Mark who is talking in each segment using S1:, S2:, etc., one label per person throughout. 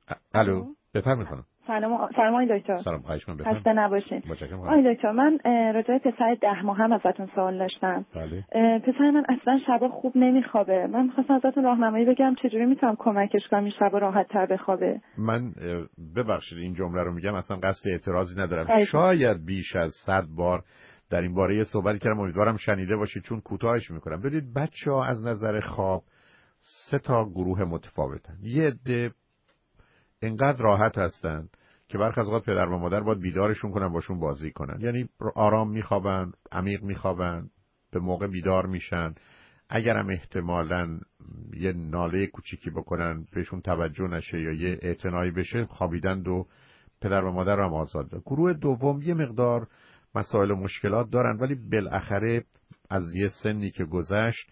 S1: الو بفرمایید خانم.
S2: سلام آقای دکتر.
S1: سلام، خواهش می‌کنم بفرمایید.
S2: خسته نباشین. آقای دکتر، من راجع به پسر 10 ماهم ازتون سوال داشتم.
S1: بله.
S2: پسر من اصلا شبا خوب نمیخوابه. من می‌خواستم ازتون راهنمایی بگم چجوری میتونم کمکش کنم این شبا راحت‌تر بخوابه.
S1: من ببخشید این جمله رو میگم، اصلا قصد اعتراضی ندارم. شاید بیش از 100 بار در این باره صحبت کردم، امیدوارم شنیده باشید چون کوتاهش میکنم. ببینید بچه‌ها از نظر خواب 3 گروه متفاوتن. یه عده اینقدر راحت هستن که برخی از اوقات پدر و مادر باید بیدارشون کنن، باشون بازی کنن. یعنی آرام میخوابن، عمیق میخوابن، به موقع بیدار میشن. اگرم احتمالاً یه ناله کوچیکی بکنن بهشون توجه نشه یا یه اعتنایی بشه، خوابیدن و پدر و مادر هم آزاد دارن. گروه دوم یه مقدار مسائل و مشکلات دارن ولی بالاخره از یه سنی که گذشت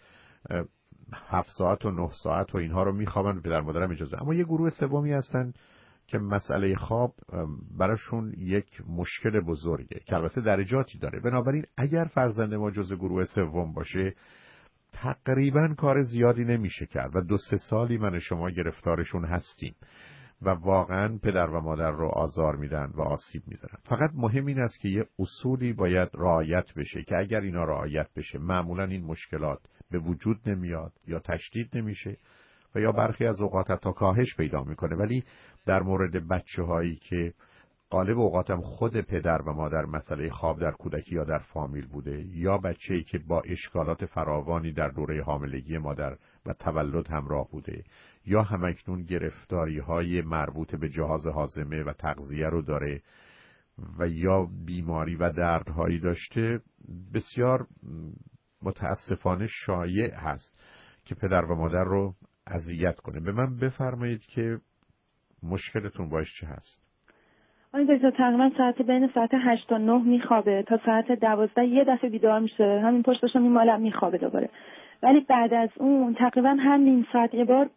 S1: 7 ساعت و 9 ساعت و اینها رو میخوابن، پدر مادر هم اجازه. اما یه گروه سومی هستن که مسئله خواب براشون یک مشکل بزرگه که البته درجاتی داره. بنابراین اگر فرزند ما جزء گروه سوم باشه تقریبا کار زیادی نمیشه کرد و 2-3 سالی من شما گرفتارشون هستیم و واقعا پدر و مادر رو آزار میدن و آسیب میزنن. فقط مهم این است که یه اصولی باید رعایت بشه که اگر اینا رعایت بشه معمولا این مشکلات به وجود نمیاد یا تشدید نمیشه و یا برخی از اوقات حتی کاهش پیدا میکنه. ولی در مورد بچه‌هایی که غالب اوقاتم خود پدر و مادر مسئله خواب در کودکی یا در فامیل بوده یا بچه‌ای که با اشکالات فراوانی در دوره حاملگی مادر و تولد همراه بوده یا همکنون گرفتاری‌های مربوط به جهاز هاضمه و تغذیه رو داره و یا بیماری و دردهایی داشته، بسیار متاسفانه شایع هست که پدر و مادر رو اذیت کنه. به من بفرمایید که مشکلتون باش چه هست؟
S2: آقای دکتر تقریبا بین ساعت 8 تا 9 میخوابه تا ساعت 12 یه دفعه بیدار میشه، همین پشتشو میمالم میخوابه دوباره. ولی بعد از اون تقریبا هر نیم ساعت یه بار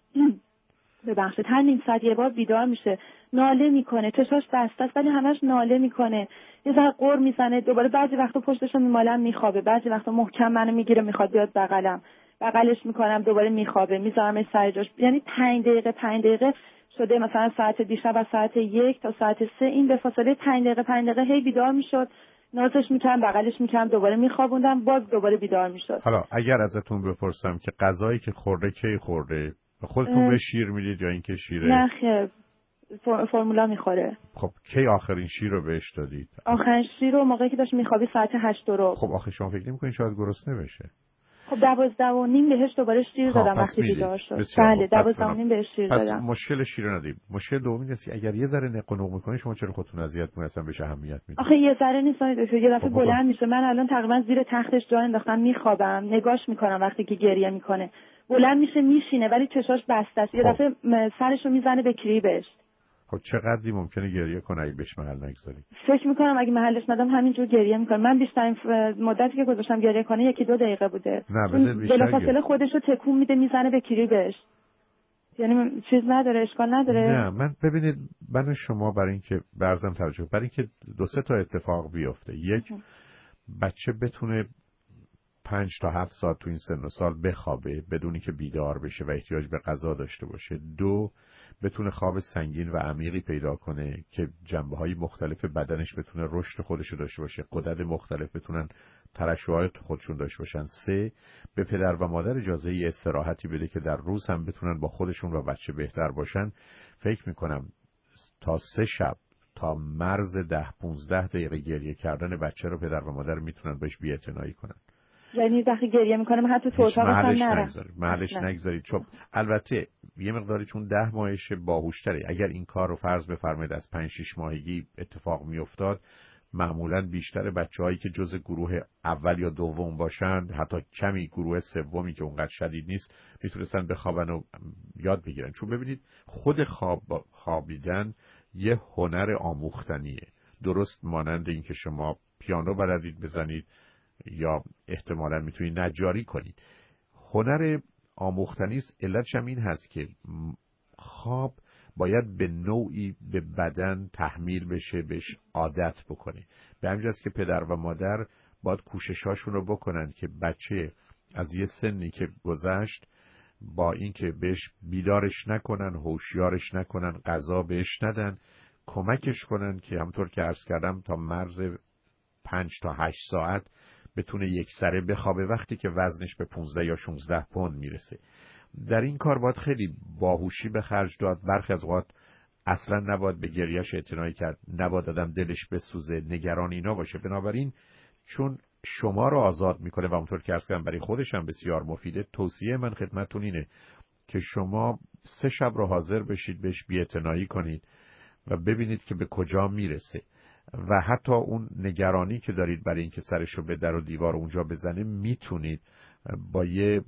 S2: بیدار میشه، ناله میکنه، چشاش بسته است ولی همش ناله میکنه، یه ذره غر میزنه دوباره. بعضی وقتا پشتشو میمالم میخوابه، بعضی وقتا محکم منو میگیره میخواد بیاد بغلش میکنم دوباره میخوابه، میذارمش سر جاش. یعنی 5 دقیقه شده مثلا ساعت دیشب از ساعت 1 تا ساعت 3 این به فاصله 5 دقیقه هی بیدار میشد، نازش میکردم، بغلش میکردم، دوباره میخوابوندم، باز دوباره بیدار میشد.
S1: حالا اگر ازتون بپرسم که غذایی که خورده کی خورده، خودتون به شیر میدید یا اینکه شیره؟
S2: نه خیر، فرمولا میخوره.
S1: خب کی آخرین شیر رو بهش دادید؟
S2: آخرین شیر رو موقعی که داشت میخوابی ساعت 8 رو.
S1: خب آخه شما فکر نمی‌کنید شاید گرسنه بشه؟
S2: خب 12:30 بهش دوباره شیر دادم وقتی بیدار شد. بله 12:30 بهش شیر دادم.
S1: پس مشکل شیر ندید. مشکل دومی اینه که اگر یه ذره نق و نق می‌کنه شما چرا خودتون اذیت می‌کنید، اصلا بهش اهمیت میدید؟
S2: آخه یه ذره نیست، یه دفعه بلند میشه. من الان تقریبا زیر تختش جا انداختم میخوابم، نگاش میکنم وقتی که گریه میکنه، بلند میشه میشینه ولی چشاش بسته است. یه دفعه سرشو میزنه به کریبش.
S1: خب چقدری ممکنه گریه کنه اگه بهش محل نگذارید؟
S2: فکر میکنم اگه محلش ندم همینجور گریه میکنه. من بیشترین مدتی که گذاشتم گریه کنه 1-2 دقیقه بوده. بلافاصله خودشو تکون میده میزنه به کریبش. یعنی چیز نداره، اشکال نداره.
S1: نه من ببینید من شما برای اینکه برزم توجه، برای اینکه 2-3 تا اتفاق بیفته. یک، بچه بتونه 5 تا 7 ساعت تو این سن و سال بخوابه بدونی که بیدار بشه و احتیاج به غذا داشته باشه. 2، بتونه خواب سنگین و عمیقی پیدا کنه که جنبه‌های مختلف بدنش بتونه رشد خودشو داشته باشه، غدد مختلف بتونن ترشحات خودشون داشته باشن. 3، به پدر و مادر اجازه ای استراحتی بده که در روز هم بتونن با خودشون و بچه بهتر باشن. فکر میکنم تا 3 شب تا مرز 10-15 دقیقه گریه کردن بچه رو پدر و مادر میتونن بهش بی‌اعتنایی کنن.
S2: یعنی وقتی گریه میکنه من حتی تو اتاقش هم نرم.
S1: محلش نگذارید. چون البته یه مقداری چون 10 ماهشه باهوشتره. اگر این کار رو فرض بفرمایید از 5-6 ماهگی اتفاق میافتاد، معمولا بیشتر بچه‌هایی که جزء گروه اول یا دوم باشند، حتی کمی گروه سومی که اونقدر شدید نیست، میتونستن بخوابن و یاد بگیرن. چون ببینید خود خوابیدن یه هنر آموختنیه، درست مانند این که شما پیانو بلدید بزنید یا احتمالاً میتونید نجاری کنید. هنر آموختنی است. علتش هم این هست که خواب باید به نوعی به بدن تحمیل بشه، بهش عادت بکنه. به همین جاست که پدر و مادر باید کوششاشون رو بکنن که بچه از یه سنی که گذشت با اینکه بهش بیدارش نکنن، هوشیارش نکنن، غذا بهش ندن، کمکش کنن که همونطور که عرض کردم تا مرز 5 تا 8 ساعت بتونه یک سره بخوابه وقتی که وزنش به 15 یا 16 پوند میرسه. در این کار باید خیلی باهوشی به خرج داد. برخی از اوقات اصلا نباید به گریهش اعتنایی کرد، نباید آدم دلش بسوزه، نگران اینا باشه. بنابراین چون شما رو آزاد میکنه و اونطور که عرض کردم برای خودش هم بسیار مفیده، توصیه من خدمتتون اینه که شما 3 شب رو حاضر بشید، بهش بی‌اعتنایی کنید و ببینید که به کجا میرسه و حتی اون نگرانی که دارید برای اینکه سرش رو به در و دیوار اونجا بزنه، میتونید با یه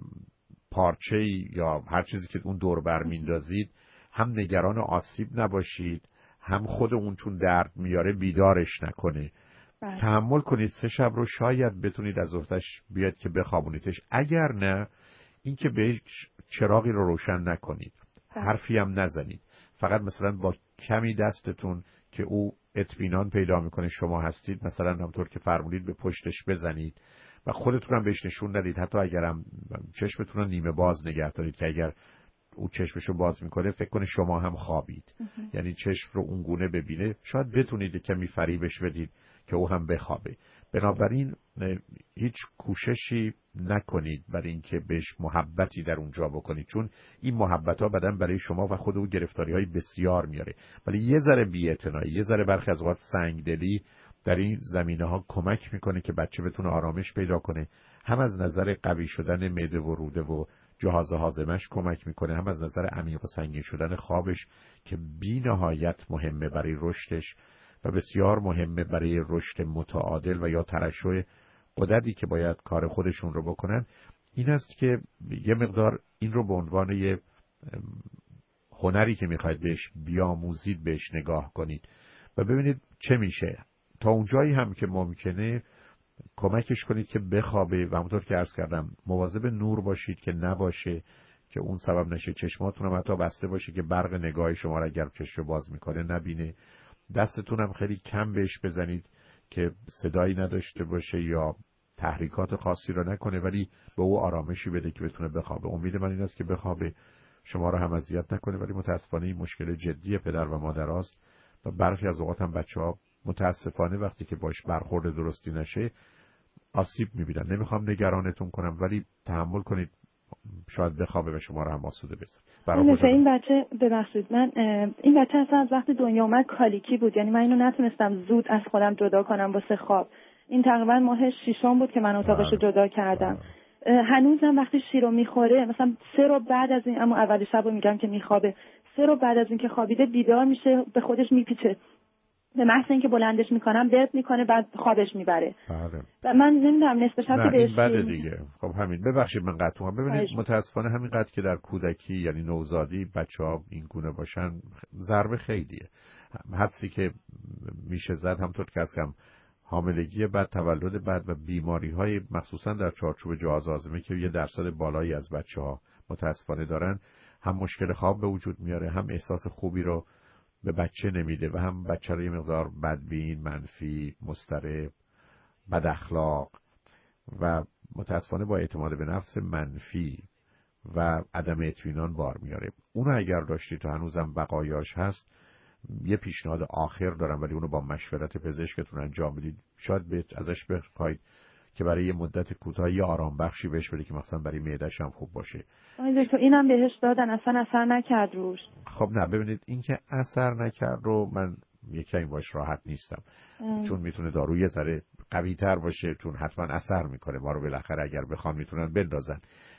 S1: پارچه یا هر چیزی که اون دور بر میندازید هم نگران آسیب نباشید، هم خود اون چون درد میاره بیدارش نکنه. تحمل کنید 3 شب رو، شاید بتونید از افتش بیاد که بخوابونیدش. اگر نه، این که بهش چراغی رو روشن نکنید، حرفی هم نزنید، فقط مثلا با کمی دستتون که او اطمینان پیدا میکنه شما هستید، مثلا همونطور که فرمودید به پشتش بزنید و خودتون هم بهش نشون ندید. حتی اگرم چشمتون رو نیمه باز نگه دارید که اگر او چشمشو باز میکنه فکر کنه شما هم خوابید، یعنی چشم رو اونگونه ببینه، شاید بتونید کمی فریبش بدید که او هم بخوابه. بنابراین هیچ کوششی نکنید برای اینکه بهش محبتی در اونجا بکنید، چون این محبت‌ها بعداً برای شما و خود او گرفتاری‌های بسیار میاره. ولی یه ذره بی‌اعتنایی، یه ذره برخی از اوقات سنگدلی در این زمینه‌ها کمک میکنه که بچه بتونه آرامش پیدا کنه. هم از نظر قوی شدن معده و روده و جهاز هاضمه‌اش کمک میکنه، هم از نظر عمیق و سنگین شدن خوابش که بی‌نهایت مهمه برای رشدش و بسیار مهمه برای رشد متعادل و یا ترشح غددی که باید کار خودشون رو بکنن. این است که یه مقدار این رو به عنوان یه هنری که میخواید بهش بیاموزید بهش نگاه کنید و ببینید چه میشه. تا اونجایی هم که ممکنه کمکش کنید که بخوابه و همونطور که عرض کردم مواظب نور باشید که نباشه که اون سبب نشه چشماتون هم حتی بسته باشه که برق نگاه شما را اگر چشم باز میکنه نبینه. دستتون هم خیلی کم بهش بزنید که صدایی نداشته باشه یا تحریکات خاصی رو نکنه، ولی به او آرامشی بده که بتونه بخوابه. امید من این است که بخوابه، شما رو هم اذیت نکنه. ولی متاسفانه این مشکل جدی پدر و مادر است و برخی از اوقات هم بچه‌ها متاسفانه وقتی که باش برخورد درستی نشه آسیب می‌بینن. نمیخوام نگرانتون کنم ولی تحمل کنید، شاید بخوابه و شما رو هم آسوده بذاره.
S2: مثلا این بچه، ببخشید من این بچه اصلا از وقتی دنیا اومد کالیکی بود، یعنی من اینو نتونستم زود از خودم جدا کنم واسه خواب. این تقریبا ماه 6 بود که من اتاقش رو جدا کردم. هنوزم وقتی شیر رو میخوره مثلا 3 رو بعد از این، اما اولی شب رو میگم که میخوابه، 3 رو بعد از این که خوابیده بیدار میشه، به خودش میپیچه، به محض اینکه بلندش میکنم درد میکنه، بعد خوابش میبره. و من نمیدونم نصف شب که بهش
S1: بده دیگه. خب همین، ببخشید من قطع کنم. ببینید متاسفانه همینقدر که در کودکی یعنی نوزادی بچه‌ها این گونه باشن ضربه خیلیه. حدسی که میشه زد همونطور که گفتم حاملگی بعد، تولد بعد و بیماری‌های مخصوصا در چارچوب جهاز هاضمه که یه درصد بالایی از بچه‌ها متاسفانه دارن، هم مشکل خواب به وجود میاره، هم احساس خوبی رو به بچه نمیده و هم بچه رو یه مقدار بدبین، منفی، مضطرب، بد اخلاق و متاسفانه با اعتماد به نفس منفی و عدم اطمینان بار میاره. اونو اگر داشتی تو هنوزم بقایاش هست، یه پیشنهاد آخر دارم ولی اونو با مشورت پزشکتون انجام بدید. شاید ازش بخواید که برای یه مدت کوتاهی آرام بخشی بهش بده که مثلا برای معده‌ش هم خوب باشه.
S2: دکتر اینم بهش دادن اصلا اثر نکرد روش.
S1: خب نه، ببینید این که اثر نکرد رو من یکی باش راحت نیستم، چون میتونه داروی یه ذره قوی تر باشه، چون حتما اثر میکنه. ما رو بالاخره اگر بخوان میتونن بندازن.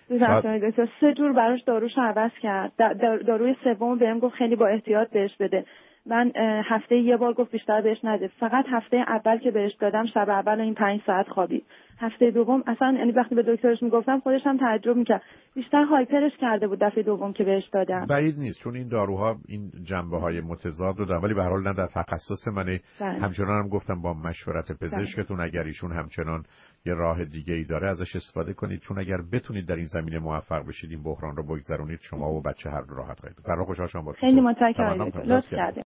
S2: 3 جور براش داروش عوض کرد. داروی سوم بهم گفت خیلی با احتیاط بهش بده. من هفته یه بار گفت بیشتر بهش نده. فقط هفته اول که بهش دادم شب اول این 5 ساعت خوابید. هفته دوم اصلا، یعنی وقتی به دکترش میگفتم خودش هم تعجب میکرد، بیشتر هایپرش کرده بود دفعه دوم که بهش دادم.
S1: بعید نیست، چون این داروها این جنبه‌های متضاد رو دارن، ولی به هر حال نه در تخصص منه. همچنان هم گفتم با مشورت پزشکتون اگر ایشون همچنان یه راه دیگه ای داره ازش استفاده کنید، چون اگر بتونید در این زمینه موفق بشید این بحران رو بگذرونید، شما و بچه هر راحت خواهید. برای خوشحال شدم.
S2: خیلی متشکرم. لطف کردید.